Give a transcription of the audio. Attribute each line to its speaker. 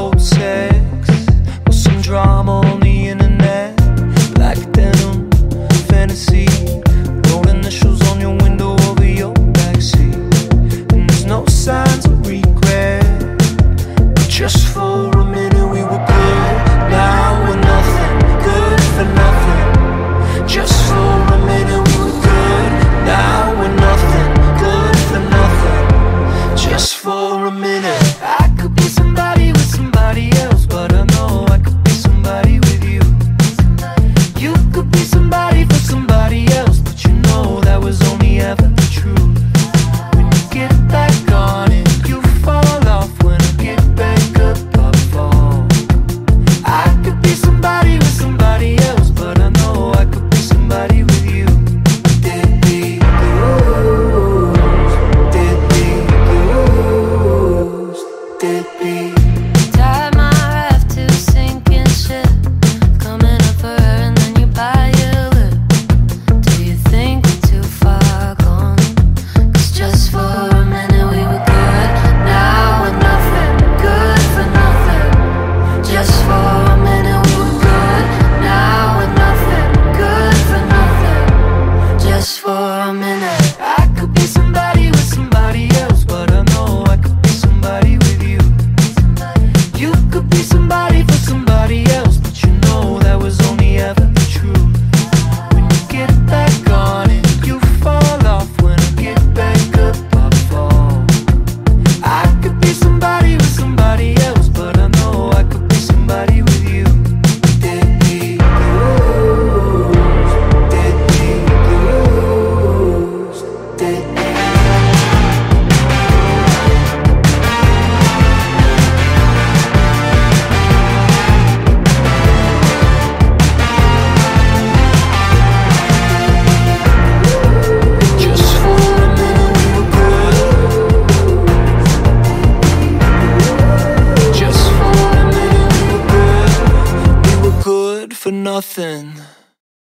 Speaker 1: old sex or some drama on the internet. Black denim, fantasy, wrote initials on your window over your backseat. And there's no signs of regret, but just for a minute we were good. Now we're nothing, good for nothing. Just for a minute we were good. Now we're nothing, good for nothing. Just for a minute. I could be somebody with somebody else, but I know I could be somebody with you. You could be somebody for somebody else, but you know that was only ever the truth. When you get back on it, you fall off. When I get back up, I fall. I could be somebody with somebody else, but I know I could be somebody with you. Did we lose? Did we lose? Did we?
Speaker 2: Tied my raft to a sinking ship, coming up for her and then you bite your lip. Do you think we're too far gone? 'Cause just for a minute we were good. Now we're nothing, good for nothing. Just for a minute we were good. Now we're nothing, good for nothing. Just for a minute. I could be somebody with somebody else, but I know I could be somebody with you. You could be somebody for somebody else, but you know that was only ever the truth. When you get back on it, you fall off. When I get back up, I fall. I could be somebody with somebody else, but I know I could be somebody with you. Did we lose? Did we lose? Did we? Just for a minute we were good. Just for a minute we were good. We were good for nothing.